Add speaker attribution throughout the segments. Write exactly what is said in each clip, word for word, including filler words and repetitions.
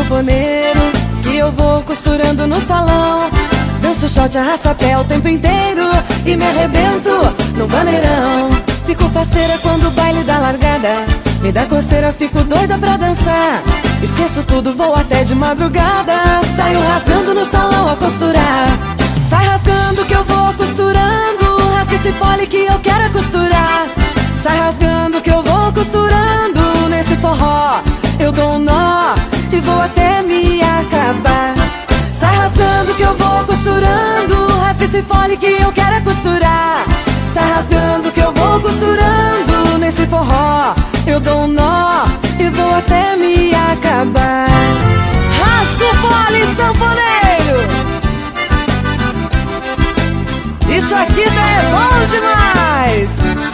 Speaker 1: sanfoneiro que eu vou costurando no salão. Danço shot, arrasta-pé o tempo inteiro e me arrebento no maneirão. Fico faceira quando o baile dá largada, me dá coceira, fico doida pra dançar. Esqueço tudo, vou até de madrugada, saio rasgando no salão a costurar. Sai rasgando que eu vou costurando, rasga esse pole que eu quero costurar. Sai rasgando que eu vou costurando, nesse forró eu dou um nó e vou até me acabar. Sai rasgando que eu vou costurando, rasga esse fole que eu quero costurar. Sai rasgando que eu vou costurando, nesse forró eu dou um nó e vou até me acabar. Rasga o fole, sanfoneiro, isso aqui tá é bom demais.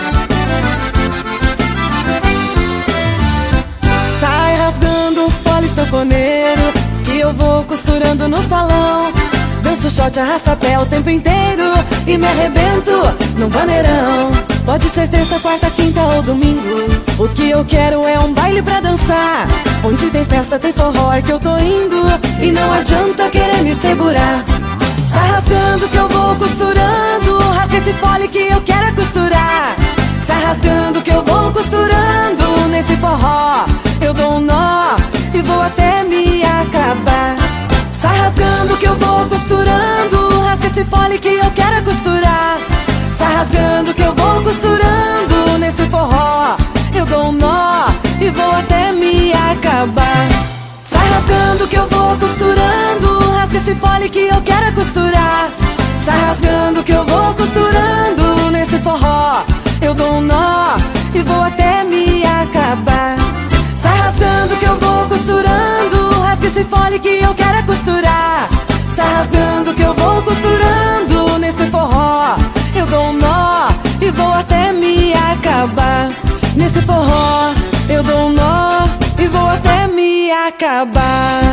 Speaker 1: Sai rasgando o fole, sanfoneiro, que eu vou costurando no salão. Danço shot, arrasta-pé o tempo inteiro e me arrebento no maneirão. Pode ser terça, quarta, quinta ou domingo, o que eu quero é um baile pra dançar. Onde tem festa tem forró é que eu tô indo, e não adianta querer me segurar. Sai rasgando que eu vou costurando, rasga esse fole que eu quero costurar. Sai rasgando que eu vou costurando, nesse forró eu dou um nó e vou até me acabar. Sai rasgando que eu vou costurando, rasga esse fole que eu quero costurar. Sai rasgando que eu vou costurando, nesse forró eu dou um nó e vou até me acabar. Sai rasgando que eu vou costurando, rasga esse fole que eu quero costurar. Sai rasgando que eu vou costurando, nesse forró eu dou um nó e vou até me acabar. Sai rasgando que eu vou costurando, rasga esse fole que eu quero costurar. Sai rasgando que eu vou costurando, nesse forró eu dou um nó e vou até me acabar. Nesse forró eu dou um nó e vou até me acabar.